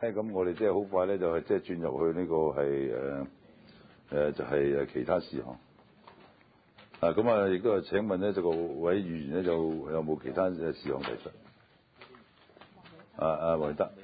咁我哋即係好快咧，就係即係轉入去呢個係就係其他事項。咁啊，亦都係請問咧，就個位議員咧，就有冇其他嘅事項提出？黃永德。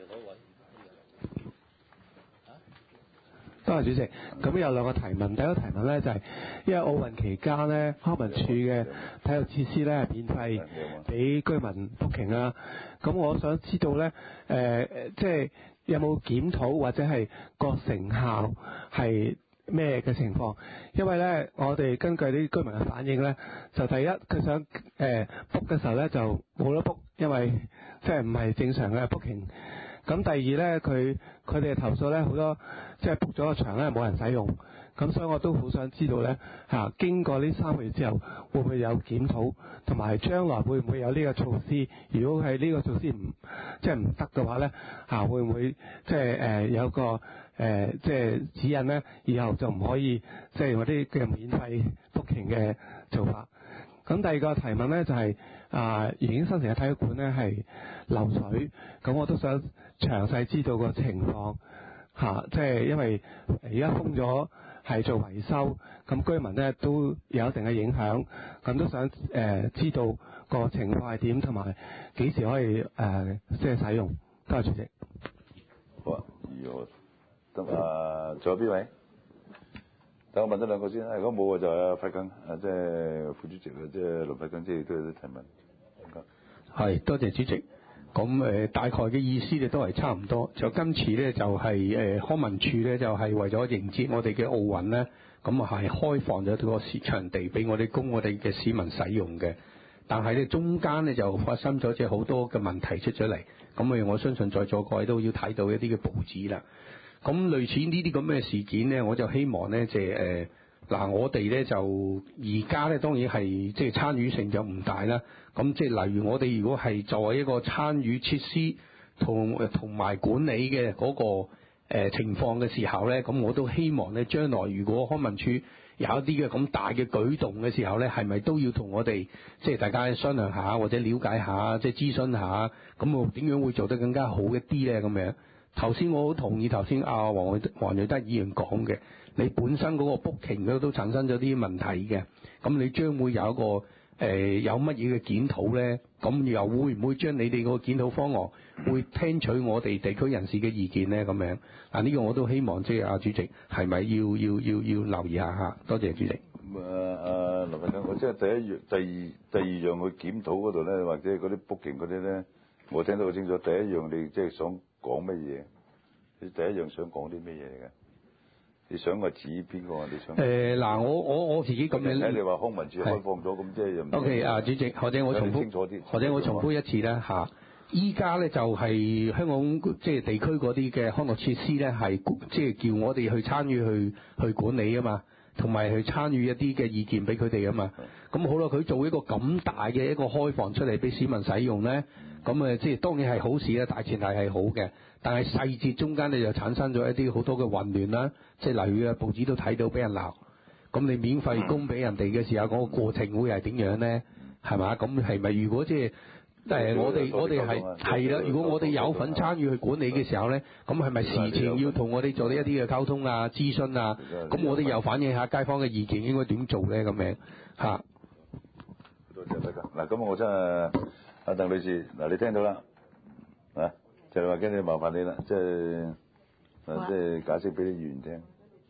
多謝主席。咁有兩個提問，第一個提問咧就係、因為奧運期間咧，康文署嘅體育設施咧係免費俾居民 booking 啦。咁我想知道咧，即係有冇檢討或者係個成效係咩嘅情況？因為咧，我哋根據啲居民嘅反應咧，就第一佢想book 嘅時候咧就冇得 book， 因為即係唔係正常嘅 booking。咁第二咧，佢哋投訴咧好多，即係 book 咗個場咧冇人使用。咁所以我都好想知道咧經過呢3個月之後，會唔會有檢討，同埋將來會唔會有呢個措施？如果係呢個措施唔得嘅話咧會唔會即係有個即係指引咧？以後就唔可以即係用啲嘅免費 booking 嘅做法。咁第二個提問咧就係愉景新城嘅體育館咧係漏水，咁我都想詳細知道個情況即係因為而家封咗係做維修，咁居民咧都有一定嘅影響，咁都想知道個情況係點，同埋幾時可以即係使用。多謝主席。 好啊，得仲有邊位？等我問多兩個先啦。如果冇就係費更，即係副主席即係盧費更，即係都有啲提問。 係，多謝主席。咁大概嘅意思咧都係差唔多。就今次咧就係康文署咧就係為咗迎接我哋嘅奧運咧，咁係開放咗個場地俾我哋供我哋嘅市民使用嘅。但係咧中間咧就發生咗即係好多嘅問題出咗嚟。咁我相信在座各位都要睇到一啲嘅報紙啦。咁類似呢啲咁嘅事件咧，我就希望咧即係我哋咧就而家咧當然係即係參與性就唔大啦。咁即係例如我哋如果係作為一個參與設施同埋管理嘅嗰個情況嘅時候咧，咁我都希望咧將來如果康文署有一啲嘅咁大嘅舉動嘅時候咧，係咪都要同我哋即係大家商量下或者了解下，即係諮詢下，咁我點樣會做得更加好一啲咧咁樣？頭先我好同意頭先黃瑞德議員講嘅，你本身嗰個 booking 都產生咗啲問題嘅，咁你將會有一個有乜嘢嘅檢討咧？咁又會唔會將你哋個檢討方案會聽取我哋地區人士嘅意見咧？咁樣呢個我都希望即係主席係咪要留意下？多謝主席。 林文生，我即係第二樣去檢討嗰度咧，或者嗰啲 booking 嗰啲咧，我聽得好清楚。第一樣你即係想講乜嘢？你第一樣想講啲咩嘢嚟嘅？你想個指邊個？你想我自己咁樣。 你話康文署開放咗，咁即係又唔 OK 主席，或者我重複清楚啲，或者我重複一次啦嚇。依家咧就係香港即係地區嗰啲嘅康樂設施咧，係即係叫我哋去參與去管理啊嘛，同埋去參與一啲嘅意見俾佢哋啊嘛。咁好啦，佢做一個咁大嘅一個開放出嚟俾市民使用咧，咁即係當然係好事啦，大前提係好嘅。但係細節中間咧就產生咗一啲好多嘅混亂啦，即係例如嘅報紙都睇到俾人鬧。咁你免費供俾人哋嘅時候，嗰個過程會係點樣咧？係嘛？咁係咪如果即係我哋係啦？如果我哋有份參與去管理嘅時候咧，咁係咪事前要同我哋做呢一啲嘅溝通啊、諮詢啊？咁我哋又反映下街坊嘅意見，應該點做咧？咁樣嚇。 多謝大家。嗱，咁我真係阿鄧女士，嗱你聽到啦，就係話跟住麻煩你啦，即係解釋俾啲議員聽。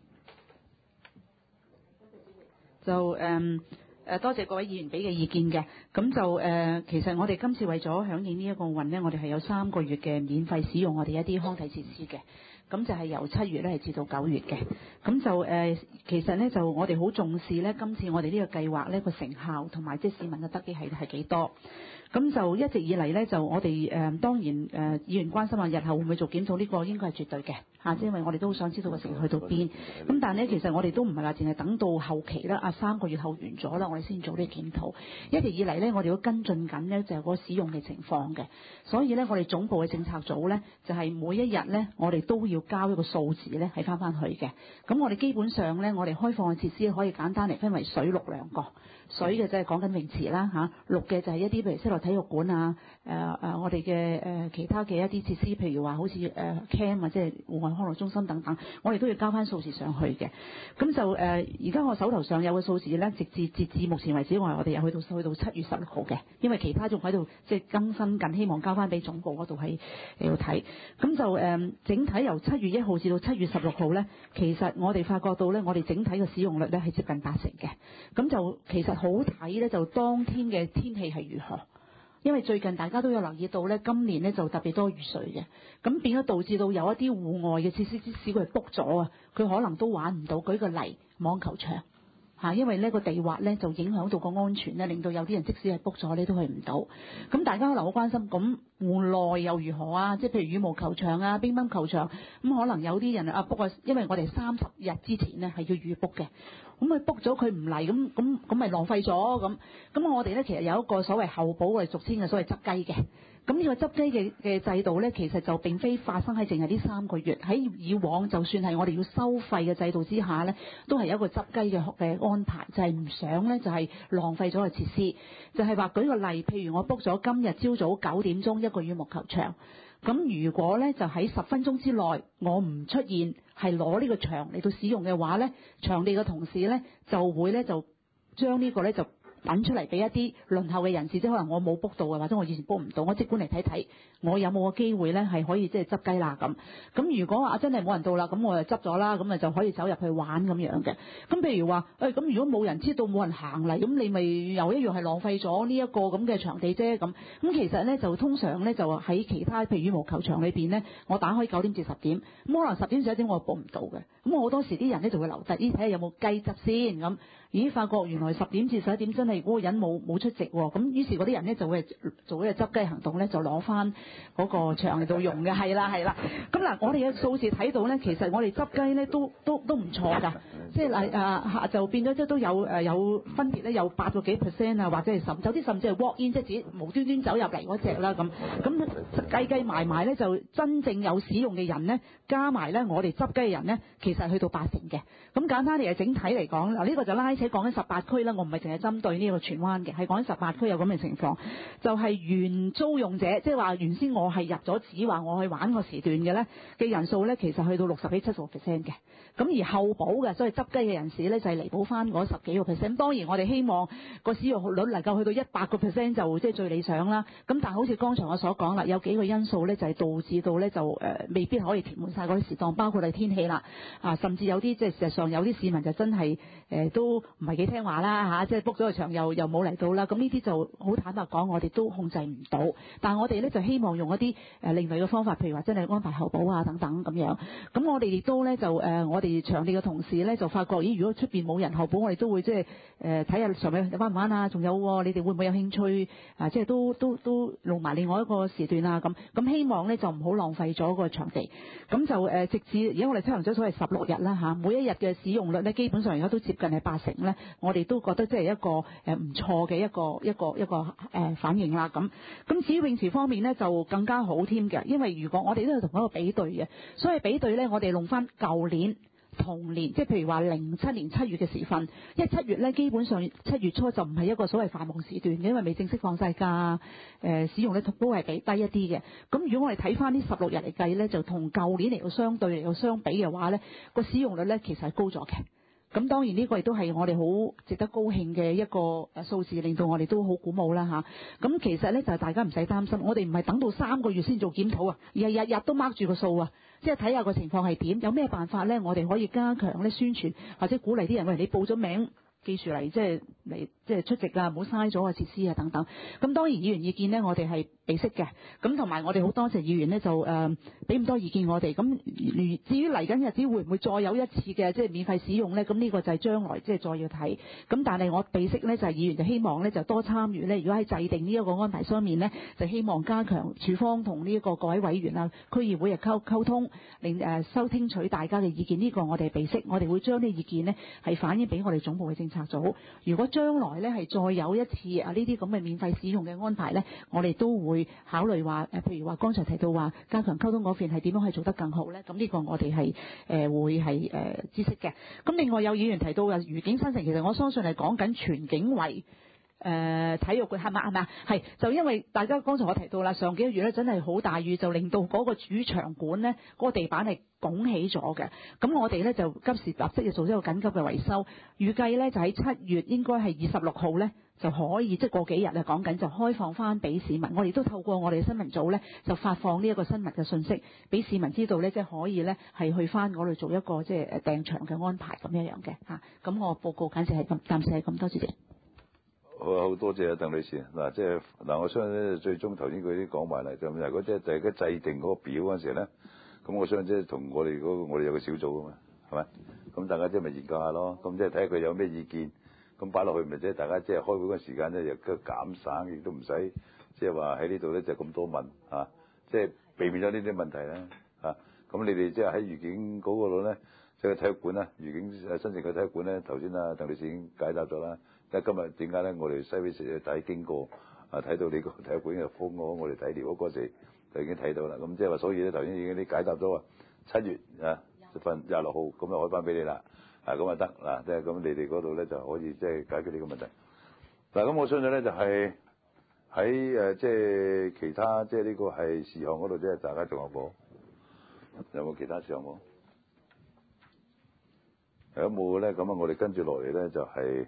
就多謝各位議員俾嘅意見嘅，咁就其實我哋今次為咗響應呢一個運呢，我哋係有3個月嘅免費使用我哋一啲康體設施嘅，咁就係由7月咧係至到9月嘅，咁就其實呢，就我哋好重視呢，今次我哋呢個計劃呢個成效同埋即係市民嘅得益係幾多。咁就一直以嚟呢，就我哋當然議員關心話日後會唔會做檢討，呢個應該係絕對嘅嚇，因為我哋都好想知道個成效去到邊。咁但係呢，其實我哋都唔係話淨係等到後期啦，3個月後完咗啦，我哋先做呢個檢討。一直以嚟呢，我哋都跟進緊呢，就係個使用嘅情況嘅。所以呢，我哋總部嘅政策組呢，就係每一日呢，我哋都要交一個數字呢，係翻去嘅。咁我哋基本上呢，我哋開放嘅設施可以簡單嚟分為水陸兩個。水嘅就係講緊泳池啦嚇，陸嘅就係一啲譬如適樂體育館啊，我哋嘅其他嘅一啲設施，譬如話好似camp 啊，即係戶外康樂中心等等，我哋都要交翻數字上去嘅。咁就而家我手頭上有嘅數字咧，截至目前為止，我哋有去到7月16號嘅，因為其他仲喺度即係更新緊，希望交翻俾總部嗰度係要睇。咁就整體由7月1號至到7月16號咧，其實我哋發覺到咧，我哋整體嘅使用率咧係接近80%嘅。咁就其實好睇咧，就當天嘅天氣係如何。因為最近大家都有留意到咧，今年咧就特別多雨水嘅，咁變咗導致到有一啲戶外嘅設施，即使佢係 book 咗啊，佢可能都玩唔到。舉個例，網球場嚇，因為呢個地滑咧就影響到個安全咧，令到有啲人即使係 book 咗咧都去唔到。咁大家可能好關心，咁戶內又如何啊？即係譬如羽毛球場啊、乒乓球場，咁可能有啲人啊 book 啊，因為我哋30日之前咧係要預 book 嘅。咁佢 book 咗佢唔嚟，咁咪浪費咗咁。咁我哋咧其實有一個所謂後補，我哋俗稱嘅所謂執雞嘅。咁呢個執雞嘅制度咧，其實就並非發生喺淨係呢3個月。喺以往就算係我哋要收費嘅制度之下咧，都係有一個執雞嘅安排，就係唔想咧就係浪費咗個設施。就係話舉個例，譬如我 book 咗今日朝早9點鐘一個羽毛球場。咁如果咧就喺10分鐘之內我唔出現係攞呢個場嚟到使用嘅話咧，場地嘅同事咧就會咧就將呢個咧就揾出嚟俾一啲輪候嘅人士，即係可能我冇 book 到嘅，或者我以前 book 唔到，我即管嚟睇睇我有冇個機會咧係可以即係執雞啦咁。咁如果話真係冇人到啦，咁我就執咗啦，咁啊就可以走入去玩咁樣嘅。咁譬如話咁如果冇人知道冇人行嚟，咁你咪又一樣係浪費咗呢一個咁嘅場地啫咁。咁其實咧就通常咧就喺其他譬如羽毛球場裏邊咧，我打開9點至10點，咁可能10點至11點我 book 唔到嘅。咁我好多時啲人咧就會留低，睇下有冇雞執先咁。咦，發覺原來10點至11點真係嗰個人冇出席喎，咁於是嗰啲人咧就會做呢個執雞行動咧，就攞翻嗰個場嚟到用嘅，係啦。咁嗱，我哋嘅數字睇到咧，其實我哋執雞咧都唔錯㗎，即係就變咗即係都有分別咧，有8個幾%啊，或者係有啲甚至係 walk in，即係自己無端端走入嚟嗰隻啦咁。咁計埋咧，就真正有使用嘅人咧，加埋咧我哋執雞嘅人咧，其實係去到80%嘅。咁簡單嚟係整體嚟講，嗱呢個就拉扯講緊18區啦，我唔係淨係針對呢個荃灣嘅，係講緊18區有咁嘅情況，就係原租用者，即係話原先我係入咗紙話我去玩個時段嘅咧嘅人數咧，其實去到60幾70% 嘅。咁而後補嘅，所以執雞嘅人士咧就係彌補翻嗰10幾個%。咁當然我哋希望個使用率能夠去到100%就即係最理想啦。咁但係好似剛才我所講啦，有幾個因素咧就係導致到咧就未必可以填滿晒嗰啲時檔，包括係天氣啦，甚至有啲即係事實上有啲市民就真係都唔係幾聽話啦嚇，即係 book 咗個場又冇嚟到啦。咁呢啲就好坦白講，我哋都控制唔到。但係我哋咧就希望用一啲另類嘅方法，譬如話真係安排後補啊等等咁樣。咁我哋亦都咧就我哋場地嘅同事咧就發覺，咦，如果出邊冇人後補，我哋都會即係睇下上面玩唔玩啊？仲有你哋會唔會有興趣即係都弄埋另外一個時段啊咁。咁希望咧就唔好浪費咗個場地。咁就直至而家我哋執行咗所謂16日啦嚇，每一日嘅使用率咧基本上而家都接近係80%咧，我哋都覺得即係一個唔錯嘅一個反應啦咁。咁至於泳池方面咧就更加好添嘅，因為如果我哋都係同一個比對嘅，所以比對咧我哋弄翻舊年同年，即係譬如話07年7月嘅時分，因為7月咧基本上7月初就唔係一個所謂繁忙時段嘅，因為未正式放晒假，使用率都係比低一啲嘅。咁如果我哋睇翻呢16日嚟計咧，就同舊年嚟到相對嚟到相比嘅話咧，個使用率咧其實係高咗嘅。咁當然呢個亦都係我哋好值得高興嘅一個數字，令到我哋都好鼓舞啦嚇。咁其實咧就係大家唔使擔心，我哋唔係等到3個月先做檢討啊，而係日日都 mark 住個數啊，即係睇下個情況係點，有咩辦法咧，我哋可以加強咧宣傳或者鼓勵啲人，喂，你報咗名記住嚟，即係出席啊，唔好嘥咗個設施啊等等。咁當然議員意見咧，我哋係備悉嘅。咁同埋我哋好多謝議員咧，就俾咁多意見我哋。咁至於嚟緊日子會唔會再有一次嘅即係免費使用咧？咁呢個就係將來即係再要睇。咁但係我備悉咧就係議員就希望咧就多參與咧。如果喺制定呢一個安排上面咧，就希望加強處方同呢一個各位委員啊、區議會嘅溝通，令收聽取大家嘅意見。呢個我哋備悉，我哋會將啲意見呢係反映俾我哋總部嘅政策組。如果將來咧係再有一次呢啲咁嘅免費使用嘅安排咧，我哋都會考慮話譬如話剛才提到話加強溝通嗰邊係點樣去做得更好咧？咁呢個我哋係會係知悉嘅。咁另外有議員提到嘅愉景新城，其實我相信係講緊全景圍體育館係咪？係就因為大家剛才我提到啦，上幾個月咧真係好大雨，就令到嗰個主場館咧嗰個地板係拱起咗嘅。咁我哋咧就急時立即要做一個緊急嘅維修，預計咧就喺7月應該係26號咧就可以，即係過幾日啊講緊就開放翻俾市民。我哋都透過我哋嘅新聞組咧就發放呢一個新聞嘅信息，俾市民知道咧，即係可以咧係去翻嗰度做一個即係訂場嘅安排咁樣嘅嚇。咁我報告簡直係咁，暫時係咁多，主席。 好多謝啊，鄧女士。嗱，即係嗱，我相信咧，最終頭先佢啲講埋啦，就如果即係大家制定嗰個表嗰陣時咧，咁我相信即係同我哋我哋有個小組啊嘛，係咪？咁大家即係咪研究下咯？咁即係睇下佢有咩意見，咁擺落去咪即係大家即係開會嗰個時間咧，又減省，亦都唔使即係話喺呢度咧就咁多問啊，即係避免咗呢啲問題啦啊。咁你哋即係喺愉景嗰個度咧，即係體育館啦，愉景新城嘅體育館咧，頭先啊鄧女士已經解答咗啦。因為今日點解咧？我哋西非時睇經過啊，睇到你個體育館嘅風我哋睇寮嗰時就已經睇到啦。咁即係話，所以咧頭先已經啲解答咗啊。7月啊份26號咁就開翻俾你啦。啊咁啊得嗱，即係咁你哋嗰度咧就可以即係解決呢個問題。嗱咁我相信咧就係喺即係其他即係呢個係事項嗰度，即係大家仲有冇其他事項冇？有冇咧？咁啊，我哋跟住落嚟咧就係。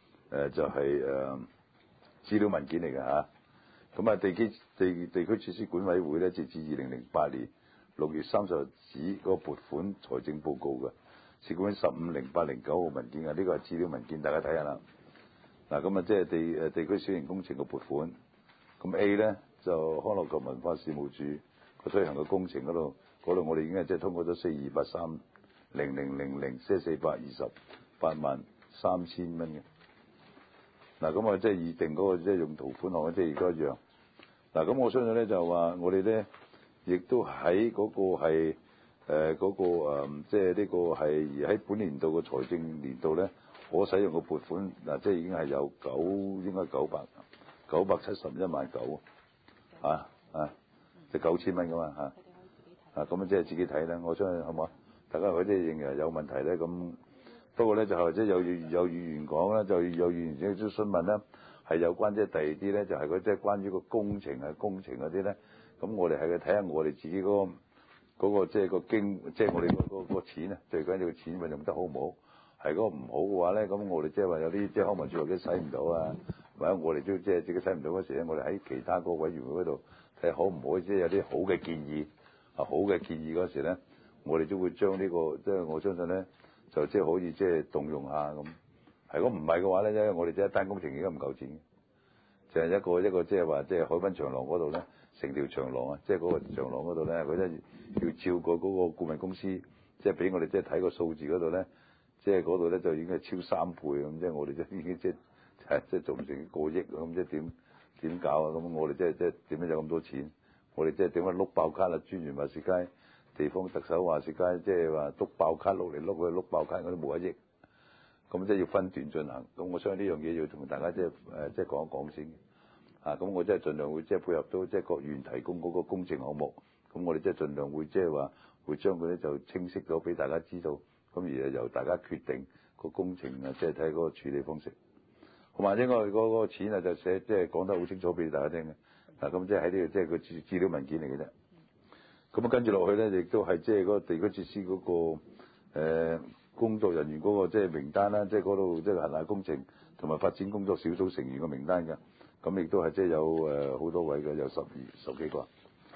資料文件嚟嘅嚇，咁啊地區設施管委會咧，截至2008年6月30日止嗰個撥款財政報告嘅，試管150809號文件啊，呢個係資料文件，大家睇下啦。嗱，咁啊即係地區小型工程嘅撥款，咁 A 咧就康樂及文化事務署個推行嘅工程嗰度我哋已經係即係通過咗4283000，即係4283000蚊嘅。嗱咁啊，即係擬定嗰個即係用途款項即係亦都一樣。嗱咁我相信咧就話我哋咧亦都喺嗰個係即係呢個係喺本年度嘅財政年度咧，可使用嘅撥款嗱，即係已經係有應該971萬9即係9000蚊噶嘛嚇。咁即係自己睇啦。我相信好唔好？大家如果即係認為有問題咧咁。不過咧就係即係有議員講啦，就有議員亦都詢問啦，係有關即係第二啲咧，就係嗰即係關於個工程嗰啲咧，咁我哋係睇下我哋自己嗰個即係個即係我哋個錢啊，最緊要個錢運用得好唔好？係嗰個唔好嘅話咧，咁我哋即係話有啲即係康文署或者使唔到啊，或者我哋都即係自己使唔到嗰時咧，我哋喺其他個委員會嗰度睇下可唔可以即係有啲好嘅建議啊，好嘅建議嗰時咧，我哋都會將呢個即係我相信咧。就即係可以即係動用下咁，如果唔係嘅話咧，因為我哋即係一單工程而家唔夠錢，就係一個即係話即係海濱長廊嗰度咧，成條長廊啊，即係嗰個長廊嗰度咧，佢咧要照過嗰個顧問公司，即係俾我哋即係睇個數字嗰度咧，即係嗰度咧就已經係超3倍咁，即係我哋即係已經即係做唔成過億咁，即係點搞啊？咁我哋即係點樣有咁多錢？我哋即係點樣碌爆卡啦？專員話事街。地方特首話事街，即係話篤爆卡碌嚟碌去碌爆卡，嗰啲冇1億，咁即係要分段進行。咁我相信呢樣嘢要同大家即係講一講先。咁我即係盡量會即係配合到即係各縣提供嗰個工程項目，咁我哋即係盡量會即係話會將佢咧就清晰咗俾大家知道，咁而由大家決定個工程啊，即係睇嗰個處理方式。同埋應該嗰個錢啊就寫即係講得好清楚俾大家聽嘅。咁即係喺呢度即係個資料文件嚟嘅啫。咁跟住落去咧，亦都係即係嗰個地區設施嗰個工作人員嗰個即係名單啦，即係嗰度即係轄下工程同埋發展工作小組成員嘅名單嘅。咁亦都係即係有好多位嘅，有十幾個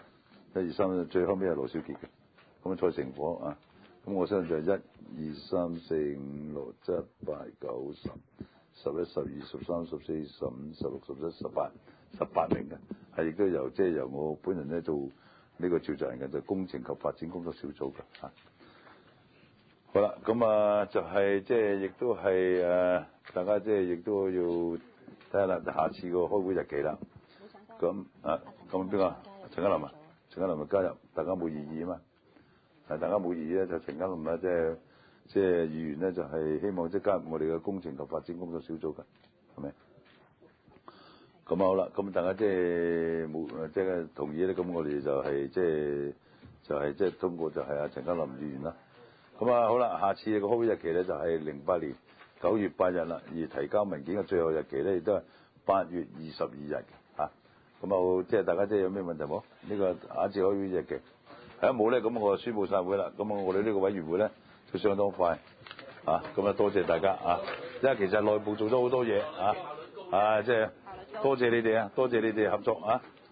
，1、2、3，最後尾係羅小傑嘅。咁蔡成火啊，咁我相信就係1、2、3、4、5、6、7、8、9、10、11、12、13、14、15、16、17、18名嘅，係亦都由即係由我本人咧做。呢個召集人嘅就工程及發展工作小組嘅嚇。好啦，咁啊就係即係亦都係大家即係亦都要睇下啦，下次個開會日期啦。咁咁邊個？陳家林咪加入，大家冇異議啊嘛。大家冇異議咧，就陳家林咧即係議員咧就係希望即係加入我哋嘅工程及發展工作小組嘅，係咪？咁好啦，咁大家即係冇即係同意咧，咁我哋就係即係通過就係阿陳家林議員啦。咁好啦，下次個開會日期咧就係08年9月8日啦，而提交文件嘅最後日期咧亦都係 8月22日嘅咁啊，即係大家即係有咩問題冇？呢個下一次可以約嘅。係啊冇咧，咁我就宣佈散會啦。咁我哋呢個委員會咧都相當快咁啊，多謝大家因為其實內部做咗好多嘢即係多謝你哋多謝你哋合作